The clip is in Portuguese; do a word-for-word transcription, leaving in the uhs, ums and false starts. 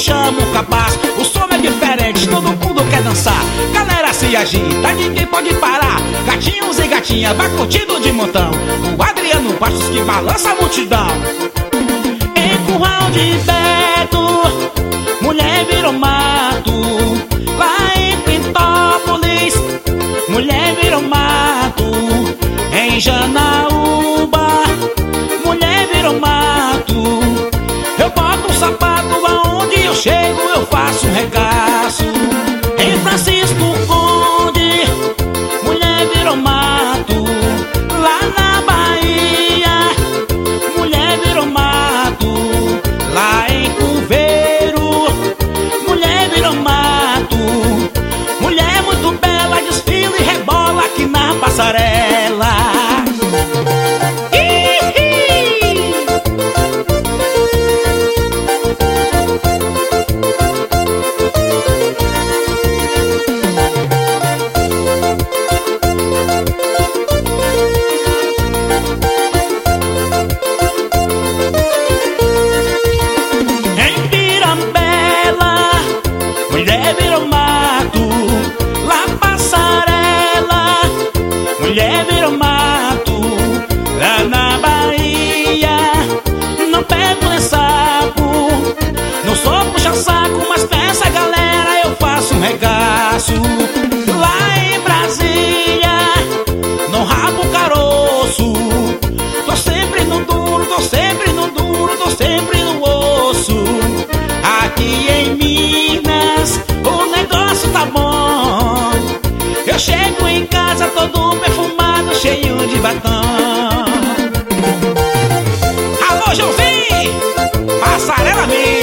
chama o cabaço. O som é diferente, todo mundo quer dançar. Galera se agita, ninguém pode parar. Gatinhos e gatinha, vai curtindo de montão. O Adriano Bastos que balança a multidão. Em Curral de Beto, mulher virou mato. Lá em Pintópolis, mulher virou mato. Em Janaúba, mulher virou mato. Eu boto um sapato, aonde eu chego eu faço um regaço. Em Francisco Conde, mulher virou mato. Lá na Bahia, mulher virou mato. Lá em Cuveiro, mulher virou mato. Mulher muito bela, desfila e rebola aqui na passarela. Mulher virou mato, lá passarela. Mulher virou mato, lá na Bahia. Não pego nem sapo, não sou puxa-saco, mas pra essa galera eu faço um regaço. Lá em Brasília, não rabo caroço. Tô sempre no duro, tô sempre no duro, tô sempre no osso. Aqui em Minas o negócio tá bom. Eu chego em casa todo perfumado, cheio de batom. Alô, Joãozinho, passarela mesmo.